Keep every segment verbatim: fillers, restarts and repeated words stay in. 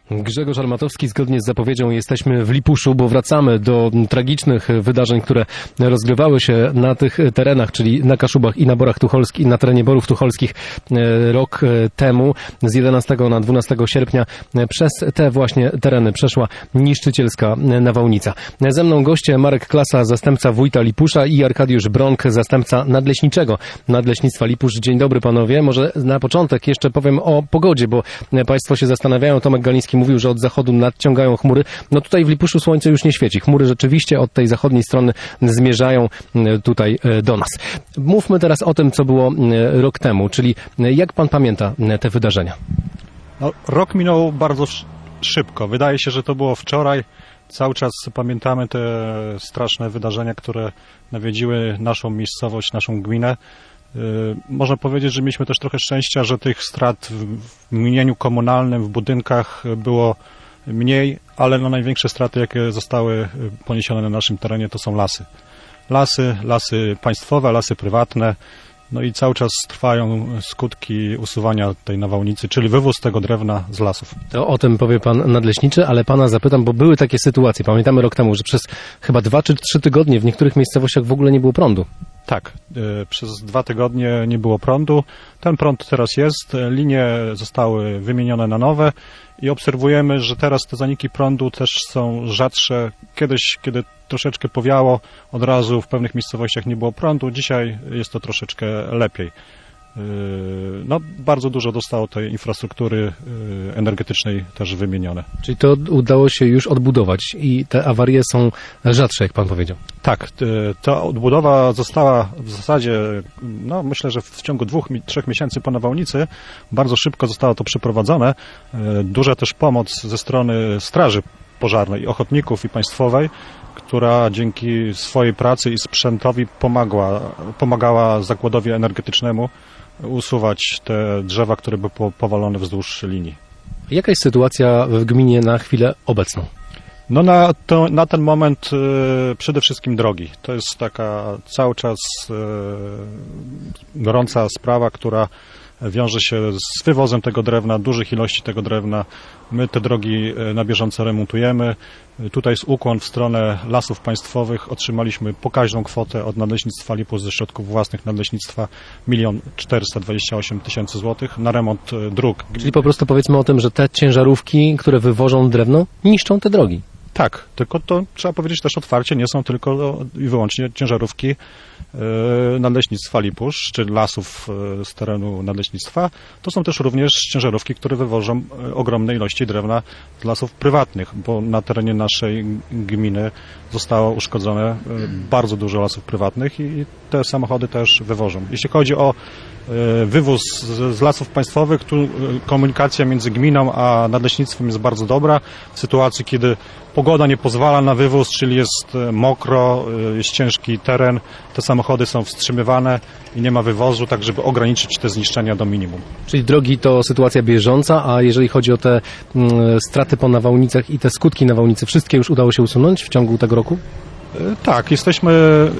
Grzegorz Armatowski, zgodnie z zapowiedzią jesteśmy w Lipuszu, bo wracamy do tragicznych wydarzeń, które rozgrywały się na tych terenach, czyli na Kaszubach i na Borach Tucholskich, na terenie Borów Tucholskich rok temu. Z jedenastego na dwunastego sierpnia przez te właśnie tereny przeszła niszczycielska nawałnica. Ze mną goście Marek Klasa, zastępca wójta Lipusza, i Arkadiusz Bronk, zastępca nadleśniczego Nadleśnictwa Lipusz. Dzień dobry panowie. Może na początek jeszcze powiem o pogodzie, bo państwo się zastanawiają. Tomek Galiński mówił, że od zachodu nadciągają chmury. No tutaj w Lipuszu słońce już nie świeci. Chmury rzeczywiście od tej zachodniej strony zmierzają tutaj do nas. Mówmy teraz o tym, co było rok temu, czyli jak pan pamięta te wydarzenia? No, rok minął bardzo szybko. Wydaje się, że to było wczoraj. Cały czas pamiętamy te straszne wydarzenia, które nawiedziły naszą miejscowość, naszą gminę. Można powiedzieć, że mieliśmy też trochę szczęścia, że tych strat w mieniu komunalnym, w budynkach było mniej, ale no największe straty, jakie zostały poniesione na naszym terenie, to są lasy. Lasy, lasy państwowe, lasy prywatne. No i cały czas trwają skutki usuwania tej nawałnicy, czyli wywóz tego drewna z lasów. To o tym powie pan nadleśniczy, ale pana zapytam, bo były takie sytuacje, pamiętamy rok temu, że przez chyba dwa czy trzy tygodnie w niektórych miejscowościach w ogóle nie było prądu. Tak, y, przez dwa tygodnie nie było prądu. Ten prąd teraz jest, linie zostały wymienione na nowe i obserwujemy, że teraz te zaniki prądu też są rzadsze. Kiedyś, kiedy troszeczkę powiało, od razu w pewnych miejscowościach nie było prądu. Dzisiaj jest to troszeczkę lepiej. No, bardzo dużo zostało tej infrastruktury energetycznej też wymienione. Czyli to udało się już odbudować i te awarie są rzadsze, jak pan powiedział. Tak, ta odbudowa została w zasadzie, no myślę, że w ciągu dwóch, trzech miesięcy po nawałnicy bardzo szybko zostało to przeprowadzone. Duża też pomoc ze strony Straży Pożarnej, i ochotników, i państwowej, która dzięki swojej pracy i sprzętowi pomagała, pomagała zakładowi energetycznemu usuwać te drzewa, które były powalone wzdłuż linii. Jaka jest sytuacja w gminie na chwilę obecną? No na, to, na ten moment y, przede wszystkim drogi. To jest taka cały czas y, gorąca sprawa, która wiąże się z wywozem tego drewna, dużych ilości tego drewna. My te drogi na bieżąco remontujemy. Tutaj jest ukłon w stronę Lasów Państwowych. Otrzymaliśmy pokaźną kwotę od Nadleśnictwa Lipusz ze środków własnych Nadleśnictwa milion czterysta dwadzieścia osiem tysięcy złotych na remont dróg. Czyli po prostu powiedzmy o tym, że te ciężarówki, które wywożą drewno, niszczą te drogi. Tak, tylko to trzeba powiedzieć też otwarcie, nie są tylko i wyłącznie ciężarówki Nadleśnictwa Lipusz, czy lasów z terenu nadleśnictwa. To są też również ciężarówki, które wywożą ogromne ilości drewna z lasów prywatnych, bo na terenie naszej gminy zostało uszkodzone bardzo dużo lasów prywatnych i te samochody też wywożą. Jeśli chodzi o wywóz z lasów państwowych, tu komunikacja między gminą a nadleśnictwem jest bardzo dobra. W sytuacji, kiedy pogoda nie pozwala na wywóz, czyli jest mokro, jest ciężki teren, te samochody są wstrzymywane i nie ma wywozu, tak żeby ograniczyć te zniszczenia do minimum. Czyli drogi to sytuacja bieżąca, a jeżeli chodzi o te mm, straty po nawałnicach i te skutki nawałnicy, wszystkie już udało się usunąć w ciągu tego roku? Tak, jesteśmy,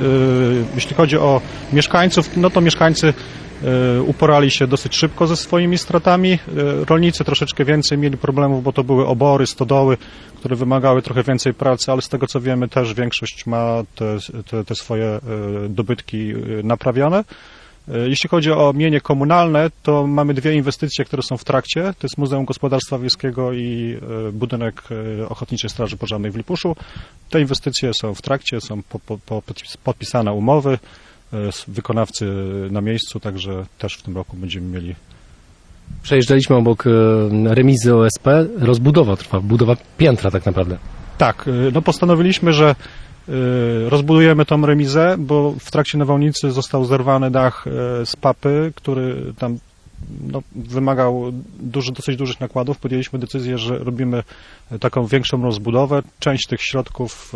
jeśli chodzi o mieszkańców, no to mieszkańcy uporali się dosyć szybko ze swoimi stratami. Rolnicy troszeczkę więcej mieli problemów, bo to były obory, stodoły, które wymagały trochę więcej pracy, ale z tego co wiemy też większość ma te, te, te swoje dobytki naprawione. Jeśli chodzi o mienie komunalne, to mamy dwie inwestycje, które są w trakcie. To jest Muzeum Gospodarstwa Wiejskiego i budynek Ochotniczej Straży Pożarnej w Lipuszu. Te inwestycje są w trakcie, są po, po, po podpisane umowy, wykonawcy na miejscu, także też w tym roku będziemy mieli. Przejeżdżaliśmy obok remizy O S P, rozbudowa trwa, budowa piętra tak naprawdę. Tak, no postanowiliśmy, że rozbudujemy tą remizę, bo w trakcie nawałnicy został zerwany dach z papy, który tam no, wymagał duży, dosyć dużych nakładów. Podjęliśmy decyzję, że robimy taką większą rozbudowę. Część tych środków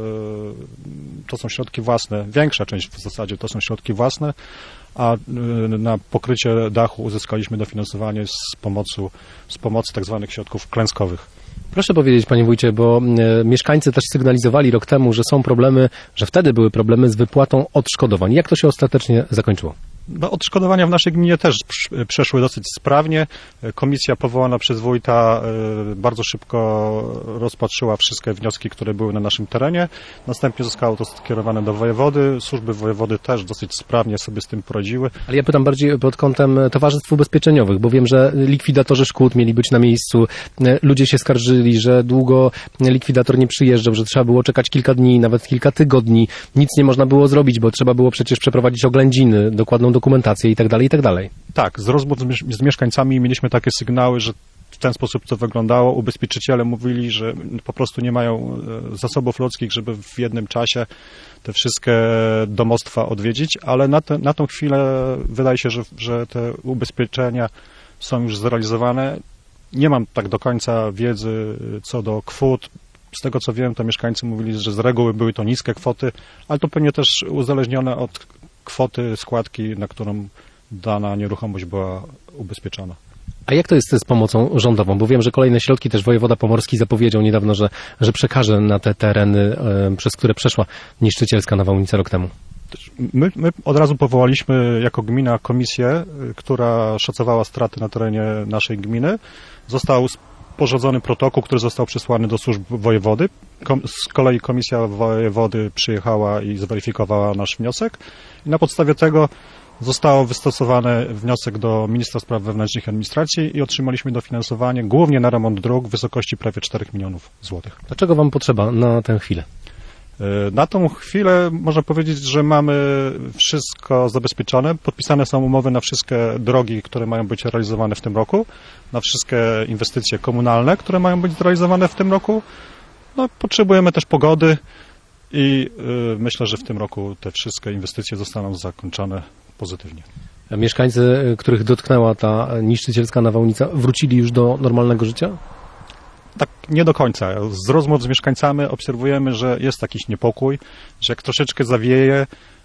to są środki własne, większa część w zasadzie to są środki własne, a na pokrycie dachu uzyskaliśmy dofinansowanie z pomocą, z pomocy tak zwanych środków klęskowych. Proszę powiedzieć, panie wójcie, bo mieszkańcy też sygnalizowali rok temu, że są problemy, że wtedy były problemy z wypłatą odszkodowań. Jak to się ostatecznie zakończyło? No, odszkodowania w naszej gminie też przeszły dosyć sprawnie. Komisja powołana przez wójta bardzo szybko rozpatrzyła wszystkie wnioski, które były na naszym terenie. Następnie zostało to skierowane do wojewody. Służby wojewody też dosyć sprawnie sobie z tym poradziły. Ale ja pytam bardziej pod kątem towarzystw ubezpieczeniowych, bo wiem, że likwidatorzy szkód mieli być na miejscu. Ludzie się skarżyli, że długo likwidator nie przyjeżdżał, że trzeba było czekać kilka dni, nawet kilka tygodni. Nic nie można było zrobić, bo trzeba było przecież przeprowadzić oględziny, dokładną dokumentację i tak dalej, i tak dalej. Tak, z rozmów z mieszkańcami mieliśmy takie sygnały, że w ten sposób to wyglądało. Ubezpieczyciele mówili, że po prostu nie mają zasobów ludzkich, żeby w jednym czasie te wszystkie domostwa odwiedzić, ale na, te, na tą chwilę wydaje się, że, że te ubezpieczenia są już zrealizowane. Nie mam tak do końca wiedzy co do kwot. Z tego co wiem, to mieszkańcy mówili, że z reguły były to niskie kwoty, ale to pewnie też uzależnione od kwoty składki, na którą dana nieruchomość była ubezpieczona. A jak to jest z pomocą rządową? Bo wiem, że kolejne środki też wojewoda pomorski zapowiedział niedawno, że, że przekaże na te tereny, e, przez które przeszła niszczycielska nawałnica rok temu. My, my od razu powołaliśmy jako gmina komisję, która szacowała straty na terenie naszej gminy. Został sporządzony protokół, który został przesłany do służb wojewody. Kom, z kolei komisja wojewody przyjechała i zweryfikowała nasz wniosek. I na podstawie tego został wystosowany wniosek do Ministra Spraw Wewnętrznych i Administracji i otrzymaliśmy dofinansowanie głównie na remont dróg w wysokości prawie czterech milionów złotych. Dlaczego wam potrzeba na tę chwilę? Na tą chwilę można powiedzieć, że mamy wszystko zabezpieczone. Podpisane są umowy na wszystkie drogi, które mają być realizowane w tym roku, na wszystkie inwestycje komunalne, które mają być zrealizowane w tym roku. No, potrzebujemy też pogody i y, myślę, że w tym roku te wszystkie inwestycje zostaną zakończone pozytywnie. A mieszkańcy, których dotknęła ta niszczycielska nawałnica, wrócili już do normalnego życia? Tak nie do końca. Z rozmów z mieszkańcami obserwujemy, że jest jakiś niepokój, że jak troszeczkę zawieje,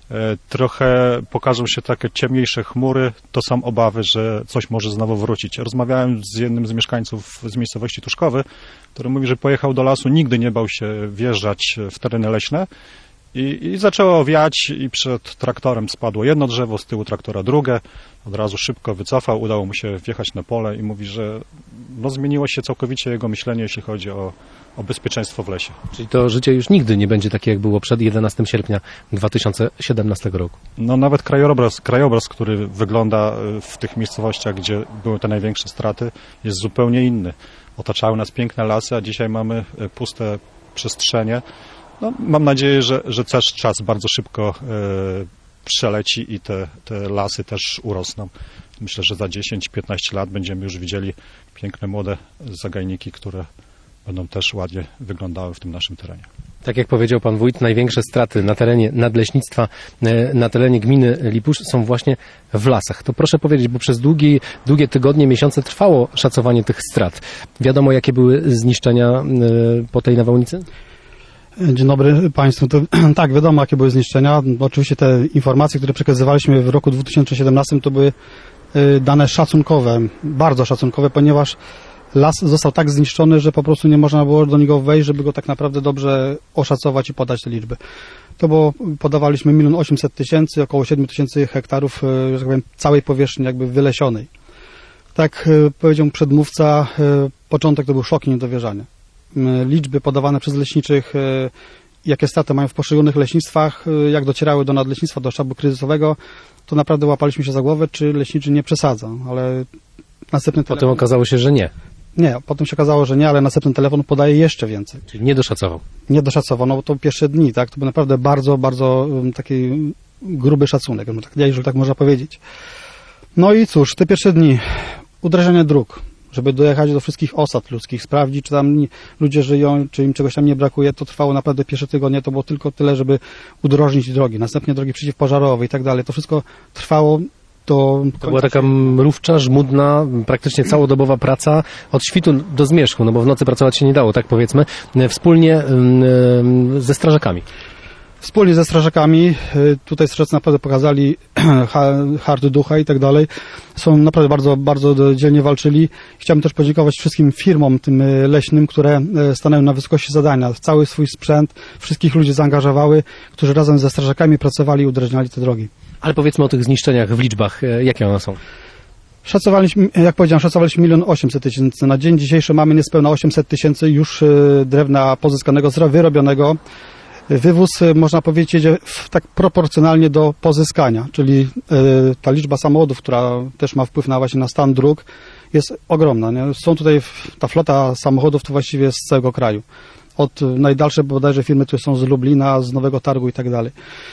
trochę pokażą się takie ciemniejsze chmury, to są obawy, że coś może znowu wrócić. Rozmawiałem z jednym z mieszkańców z miejscowości Tuszkowy, który mówi, że pojechał do lasu, nigdy nie bał się wjeżdżać w tereny leśne i, i zaczęło wiać i przed traktorem spadło jedno drzewo, z tyłu traktora drugie. Od razu szybko wycofał, udało mu się wjechać na pole i mówi, że no, zmieniło się całkowicie jego myślenie, jeśli chodzi o, o bezpieczeństwo w lesie. Czyli to życie już nigdy nie będzie takie, jak było przed jedenastego sierpnia dwa tysiące siedemnastego roku. No nawet krajobraz, krajobraz, który wygląda w tych miejscowościach, gdzie były te największe straty, jest zupełnie inny. Otaczały nas piękne lasy, a dzisiaj mamy puste przestrzenie. No, mam nadzieję, że, że też czas bardzo szybko e, przeleci i te, te lasy też urosną. Myślę, że za dziesięć piętnaście lat będziemy już widzieli piękne, młode zagajniki, które będą też ładnie wyglądały w tym naszym terenie. Tak jak powiedział pan wójt, największe straty na terenie nadleśnictwa, na terenie gminy Lipusz są właśnie w lasach. To proszę powiedzieć, bo przez długi, długie tygodnie, miesiące trwało szacowanie tych strat. Wiadomo, jakie były zniszczenia po tej nawałnicy? Dzień dobry Państwu. To, tak, wiadomo, jakie były zniszczenia. Oczywiście te informacje, które przekazywaliśmy w roku dwa tysiące siedemnastym, to były dane szacunkowe, bardzo szacunkowe, ponieważ las został tak zniszczony, że po prostu nie można było do niego wejść, żeby go tak naprawdę dobrze oszacować i podać te liczby. To było, podawaliśmy milion osiemset tysięcy, około siedem tysięcy hektarów, że tak powiem, całej powierzchni jakby wylesionej. Tak powiedział przedmówca, początek to był szok i niedowierzanie. Liczby podawane przez leśniczych, jakie straty mają w poszczególnych leśnictwach, jak docierały do nadleśnictwa, do sztabu kryzysowego, to naprawdę łapaliśmy się za głowę, czy leśniczy nie przesadza, ale następny telefon... Potem okazało się, że nie. Nie, potem się okazało, że nie, ale następny telefon podaje jeszcze więcej. Czyli nie doszacował. Nie doszacował, no bo to pierwsze dni, tak, to był naprawdę bardzo, bardzo taki gruby szacunek, jeżeli tak można powiedzieć. No i cóż, te pierwsze dni, uderzenie dróg, żeby dojechać do wszystkich osad ludzkich, sprawdzić, czy tam ludzie żyją, czy im czegoś tam nie brakuje, to trwało naprawdę pierwsze tygodnie, to było tylko tyle, żeby udrożnić drogi, następnie drogi przeciwpożarowe i tak dalej. To wszystko trwało do... To była taka mrówcza, żmudna, praktycznie całodobowa praca od świtu do zmierzchu, no bo w nocy pracować się nie dało, tak powiedzmy, wspólnie ze strażakami. Wspólnie ze strażakami, tutaj strażacy naprawdę pokazali hartu ducha i tak dalej. Są naprawdę bardzo, bardzo dzielnie walczyli. Chciałbym też podziękować wszystkim firmom tym leśnym, które stanęły na wysokości zadania. Cały swój sprzęt, wszystkich ludzi zaangażowały, którzy razem ze strażakami pracowali i udrażniali te drogi. Ale powiedzmy o tych zniszczeniach w liczbach. Jakie one są? Szacowaliśmy, jak powiedziałem, szacowaliśmy milion osiemset tysięcy. Na dzień dzisiejszy mamy niespełna osiemset tysięcy już drewna pozyskanego, wyrobionego. Wywóz, można powiedzieć, jedzie w, tak proporcjonalnie do pozyskania, czyli y, ta liczba samochodów, która też ma wpływ na właśnie na stan dróg, jest ogromna. Nie? Są tutaj, ta flota samochodów to właściwie z całego kraju. Od najdalsze bodajże firmy, które są z Lublina, z Nowego Targu i tak dalej.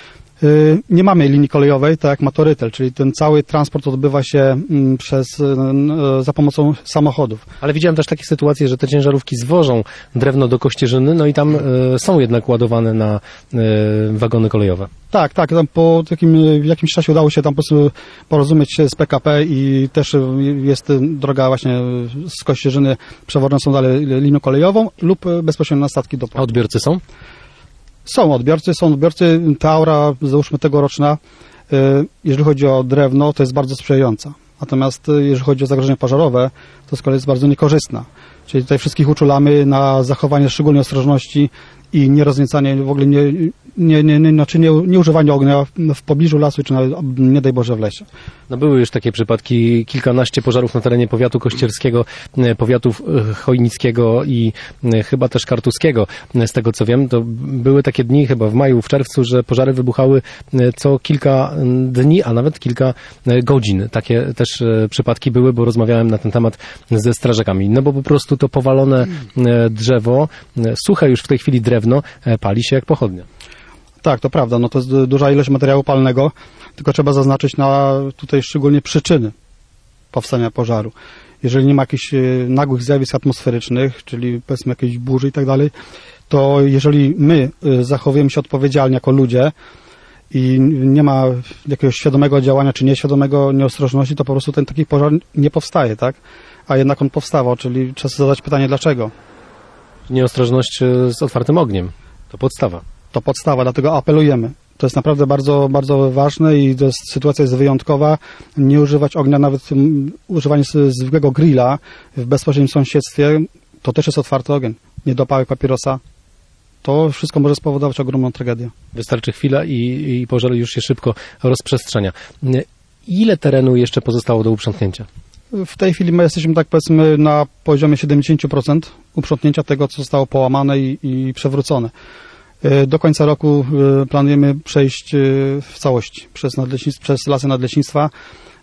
Nie mamy linii kolejowej, tak jak ma to Rytel, czyli ten cały transport odbywa się przez, za pomocą samochodów. Ale widziałem też takie sytuacje, że te ciężarówki zwożą drewno do Kościerzyny, no i tam y, są jednak ładowane na y, wagony kolejowe. Tak, tak, tam po takim, w jakimś czasie udało się tam po prostu porozumieć się z P K P i też jest droga właśnie z Kościerzyny, przewożone są dalej linią kolejową lub bezpośrednio na statki do portu. A odbiorcy są? Są odbiorcy, są odbiorcy. Ta aura, załóżmy tegoroczna, jeżeli chodzi o drewno, to jest bardzo sprzyjająca. Natomiast jeżeli chodzi o zagrożenie pożarowe, to z kolei jest bardzo niekorzystna. Czyli tutaj wszystkich uczulamy na zachowanie szczególnej ostrożności i nierozniecanie, w ogóle nie, nie, nie, nie, znaczy nie, nie używanie ognia w pobliżu lasu, czy nawet, nie daj Boże, w lesie. No były już takie przypadki, kilkanaście pożarów na terenie powiatu kościerskiego, powiatów chojnickiego i chyba też kartuskiego. Z tego co wiem, to były takie dni chyba w maju, w czerwcu, że pożary wybuchały co kilka dni, a nawet kilka godzin. Takie też przypadki były, bo rozmawiałem na ten temat ze strażakami. No bo po prostu to powalone drzewo, suche już w tej chwili drewno, pali się jak pochodnia. Tak, to prawda, no to jest duża ilość materiału palnego, tylko trzeba zaznaczyć na tutaj szczególnie przyczyny powstania pożaru. Jeżeli nie ma jakichś nagłych zjawisk atmosferycznych, czyli powiedzmy jakiejś burzy i tak dalej, to jeżeli my zachowujemy się odpowiedzialnie jako ludzie i nie ma jakiegoś świadomego działania czy nieświadomego nieostrożności, to po prostu ten taki pożar nie powstaje, tak? A jednak on powstawał, czyli trzeba sobie zadać pytanie dlaczego. Nieostrożność z otwartym ogniem. To podstawa. To podstawa, dlatego apelujemy. To jest naprawdę bardzo, bardzo ważne i to jest, sytuacja jest wyjątkowa. Nie używać ognia, nawet um, używanie zwykłego grilla w bezpośrednim sąsiedztwie, to też jest otwarty ogień. Niedopałek papierosa. To wszystko może spowodować ogromną tragedię. Wystarczy chwila i, i pożar już się szybko rozprzestrzenia. Ile terenu jeszcze pozostało do uprzątnięcia? W tej chwili my jesteśmy, tak powiedzmy, na poziomie siedemdziesiąt procent uprzątnięcia tego, co zostało połamane i, i przewrócone. Do końca roku planujemy przejść w całości przez, przez lasy nadleśnictwa,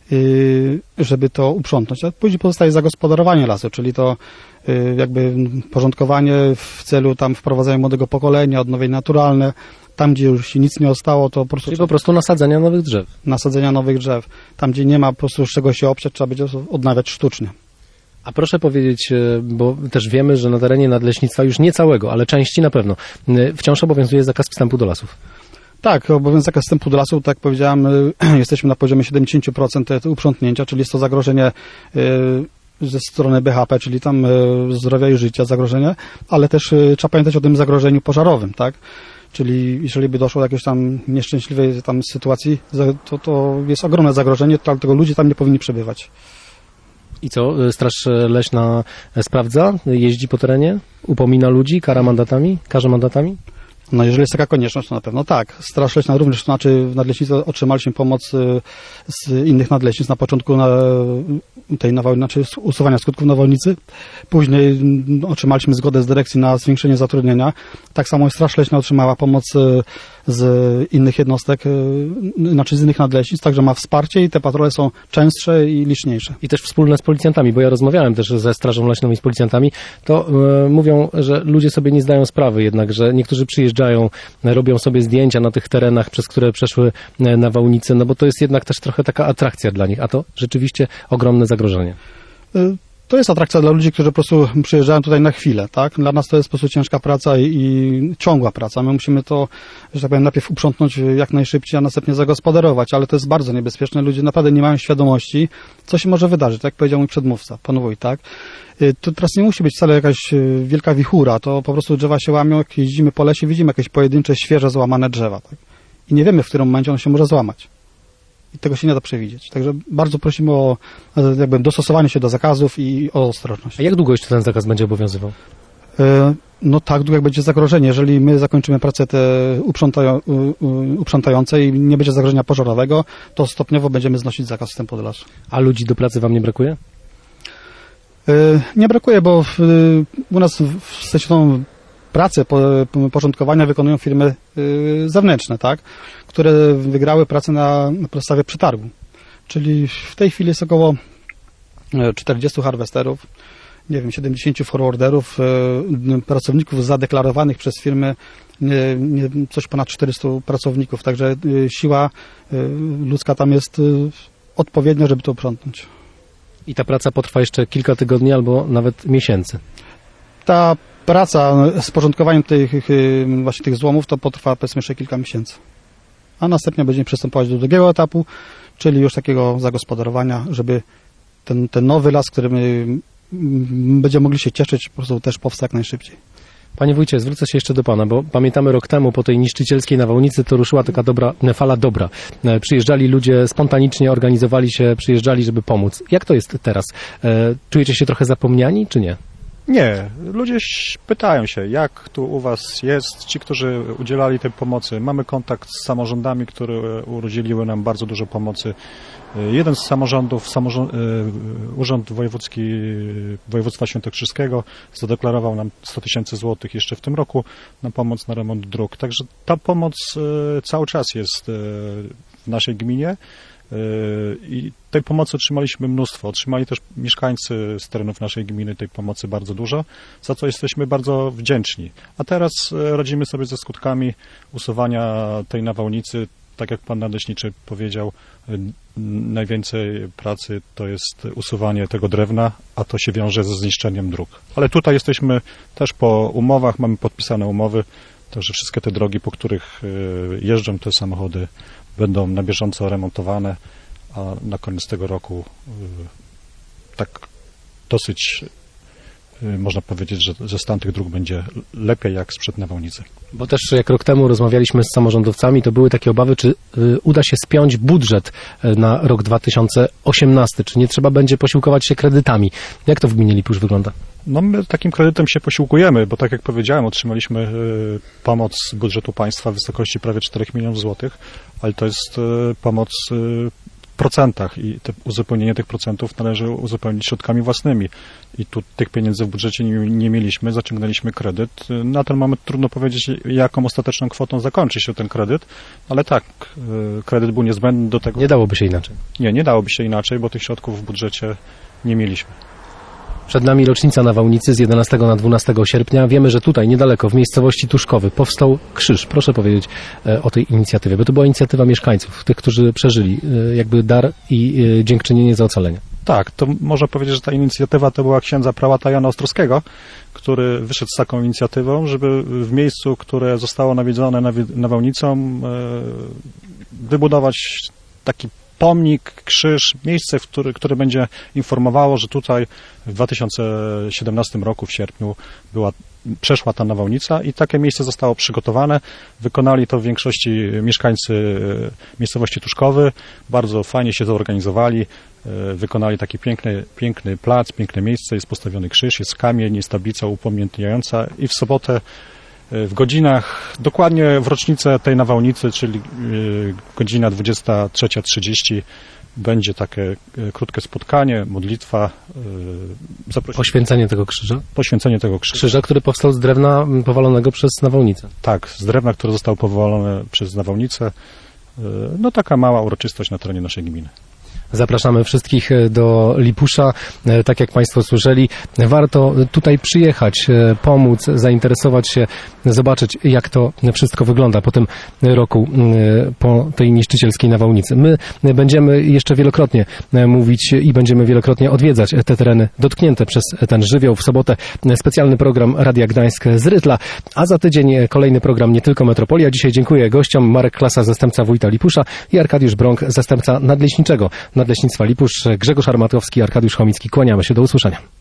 żeby to uprzątnąć. A później pozostaje zagospodarowanie lasu, czyli to jakby porządkowanie w celu tam wprowadzenia młodego pokolenia, odnowienie naturalne. Tam, gdzie już się nic nie ostało, to po prostu... Czyli po prostu nasadzenia nowych drzew. Nasadzenia nowych drzew. Tam, gdzie nie ma po prostu z czego się oprzeć, trzeba będzie odnawiać sztucznie. A proszę powiedzieć, bo też wiemy, że na terenie nadleśnictwa już nie całego, ale części na pewno, wciąż obowiązuje zakaz wstępu do lasów. Tak, obowiązek zakaz wstępu do lasu, tak jak powiedziałem, jesteśmy na poziomie siedemdziesiąt procent uprzątnięcia, czyli jest to zagrożenie ze strony B H P, czyli tam zdrowia i życia zagrożenie, ale też trzeba pamiętać o tym zagrożeniu pożarowym, tak? Czyli jeżeli by doszło do jakiejś tam nieszczęśliwej tam sytuacji, to, to jest ogromne zagrożenie, dlatego ludzie tam nie powinni przebywać. I co, Straż Leśna sprawdza, jeździ po terenie, upomina ludzi, kara mandatami, karze mandatami? No jeżeli jest taka konieczność, to na pewno tak. Straż Leśna również, to znaczy w nadleśnictwie otrzymaliśmy pomoc z innych nadleśnictw na początku na tej nawałnicy, znaczy usuwania skutków nawałnicy. Później otrzymaliśmy zgodę z dyrekcji na zwiększenie zatrudnienia. Tak samo Straż Leśna otrzymała pomoc z innych jednostek, znaczy z innych nadleśnictw, także ma wsparcie i te patrole są częstsze i liczniejsze. I też wspólne z policjantami, bo ja rozmawiałem też ze Strażą Leśną i z policjantami, to yy, mówią, że ludzie sobie nie zdają sprawy jednak, że niektórzy przyjeżdżają, robią sobie zdjęcia na tych terenach, przez które przeszły nawałnice, no bo to jest jednak też trochę taka atrakcja dla nich, a to rzeczywiście ogromne zagrożenie. to jest atrakcja dla ludzi, którzy po prostu przyjeżdżają tutaj na chwilę, tak? Dla nas to jest po prostu ciężka praca i, i ciągła praca. My musimy to, że tak powiem, najpierw uprzątnąć jak najszybciej, a następnie zagospodarować, ale to jest bardzo niebezpieczne. Ludzie naprawdę nie mają świadomości, co się może wydarzyć, tak jak powiedział mój przedmówca, pan wójt, tak? To teraz nie musi być wcale jakaś wielka wichura, to po prostu drzewa się łamią, jak jeździmy po lesie, widzimy jakieś pojedyncze, świeże, złamane drzewa, tak? I nie wiemy, w którym momencie ono się może złamać. I tego się nie da przewidzieć. Także bardzo prosimy o jakby dostosowanie się do zakazów i o ostrożność. A jak długo jeszcze ten zakaz będzie obowiązywał? No tak długo jak będzie zagrożenie. Jeżeli my zakończymy pracę te uprzątają, uprzątające i nie będzie zagrożenia pożarowego, to stopniowo będziemy znosić zakaz wstępu do lasu. A ludzi do pracy wam nie brakuje? Nie brakuje, bo w, u nas w sensie tą pracę porządkowania wykonują firmy zewnętrzne, tak, które wygrały pracę na podstawie przetargu. Czyli w tej chwili jest około czterdziestu harwesterów, nie wiem, siedemdziesięciu forwarderów, pracowników zadeklarowanych przez firmy, coś ponad czterystu pracowników, także siła ludzka tam jest odpowiednia, żeby to uprzątnąć. I ta praca potrwa jeszcze kilka tygodni albo nawet miesięcy. Ta praca z porządkowaniem tych, właśnie tych złomów to potrwa powiedzmy jeszcze kilka miesięcy. A następnie będziemy przystępować do drugiego etapu, czyli już takiego zagospodarowania, żeby ten, ten nowy las, który my będziemy mogli się cieszyć, po prostu też powstał jak najszybciej. Panie wójcie, zwrócę się jeszcze do pana, bo pamiętamy rok temu po tej niszczycielskiej nawałnicy to ruszyła taka dobra, fala dobra. Przyjeżdżali ludzie spontanicznie, organizowali się, przyjeżdżali, żeby pomóc. Jak to jest teraz? Czujecie się trochę zapomniani, czy nie? Nie. Ludzie pytają się, jak tu u was jest, ci, którzy udzielali tej pomocy. Mamy kontakt z samorządami, które udzieliły nam bardzo dużo pomocy. Jeden z samorządów, samorząd, Urząd Wojewódzki Województwa Świętokrzyskiego zadeklarował nam sto tysięcy złotych jeszcze w tym roku na pomoc na remont dróg. Także ta pomoc cały czas jest w naszej gminie. I tej pomocy otrzymaliśmy mnóstwo. Otrzymali też mieszkańcy z terenów naszej gminy tej pomocy bardzo dużo, za co jesteśmy bardzo wdzięczni. A teraz radzimy sobie ze skutkami usuwania tej nawałnicy. Tak jak pan nadleśniczy powiedział, najwięcej pracy to jest usuwanie tego drewna, a to się wiąże ze zniszczeniem dróg. Ale tutaj jesteśmy też po umowach, mamy podpisane umowy, także wszystkie te drogi, po których jeżdżą te samochody, będą na bieżąco remontowane, a na koniec tego roku tak dosyć można powiedzieć, że, że stan tych dróg będzie lepiej jak sprzed nawałnicy. Bo też jak rok temu rozmawialiśmy z samorządowcami, to były takie obawy, czy y, uda się spiąć budżet na rok dwa tysiące osiemnasty, czy nie trzeba będzie posiłkować się kredytami. Jak to w gminie Lipusz wygląda? No my takim kredytem się posiłkujemy, bo tak jak powiedziałem, otrzymaliśmy y, pomoc z budżetu państwa w wysokości prawie czterech milionów złotych, ale to jest y, pomoc y, w procentach i te, uzupełnienie tych procentów należy uzupełnić środkami własnymi. I tu tych pieniędzy w budżecie nie, nie mieliśmy, zaciągnęliśmy kredyt. Na ten moment trudno powiedzieć, jaką ostateczną kwotą zakończy się ten kredyt, ale tak, y, kredyt był niezbędny do tego. Nie dałoby się inaczej. Nie, nie dałoby się inaczej, bo tych środków w budżecie nie mieliśmy. Przed nami rocznica nawałnicy z jedenastego na dwunastego sierpnia. Wiemy, że tutaj niedaleko, w miejscowości Tuszkowy, powstał krzyż. Proszę powiedzieć e, o tej inicjatywie, bo to była inicjatywa mieszkańców, tych, którzy przeżyli, e, jakby dar i e, dziękczynienie za ocalenie. Tak, to można powiedzieć, że ta inicjatywa to była księdza prałata Jana Ostrowskiego, który wyszedł z taką inicjatywą, żeby w miejscu, które zostało nawiedzone nawałnicą, e, wybudować taki pomnik, krzyż, miejsce, w który, które będzie informowało, że tutaj w dwa tysiące siedemnastym roku w sierpniu była, przeszła ta nawałnica i takie miejsce zostało przygotowane. Wykonali to w większości mieszkańcy miejscowości Tuszkowy. Bardzo fajnie się zorganizowali. Wykonali taki piękny, piękny plac, piękne miejsce. Jest postawiony krzyż, jest kamień, jest tablica upamiętniająca i w sobotę w godzinach, dokładnie w rocznicę tej nawałnicy, czyli godzina dwudziesta trzecia trzydzieści, będzie takie krótkie spotkanie, modlitwa. Zaprosimy. Poświęcenie tego krzyża? Poświęcenie tego krzyża. Krzyża, który powstał z drewna powalonego przez nawałnicę. Tak, z drewna, które zostało powalone przez nawałnicę. No taka mała uroczystość na terenie naszej gminy. Zapraszamy wszystkich do Lipusza. Tak jak Państwo słyszeli, warto tutaj przyjechać, pomóc, zainteresować się, zobaczyć, jak to wszystko wygląda po tym roku, po tej niszczycielskiej nawałnicy. My będziemy jeszcze wielokrotnie mówić i będziemy wielokrotnie odwiedzać te tereny dotknięte przez ten żywioł. W sobotę specjalny program Radia Gdańsk z Rytla, a za tydzień kolejny program Nie Tylko Metropolia. Dzisiaj dziękuję gościom: Marek Klasa, zastępca wójta Lipusza, i Arkadiusz Brąk, zastępca nadleśniczego Nadleśnictwa Lipusz. Grzegorz Armatowski, Arkadiusz Chomicki. Kłaniamy się, do usłyszenia.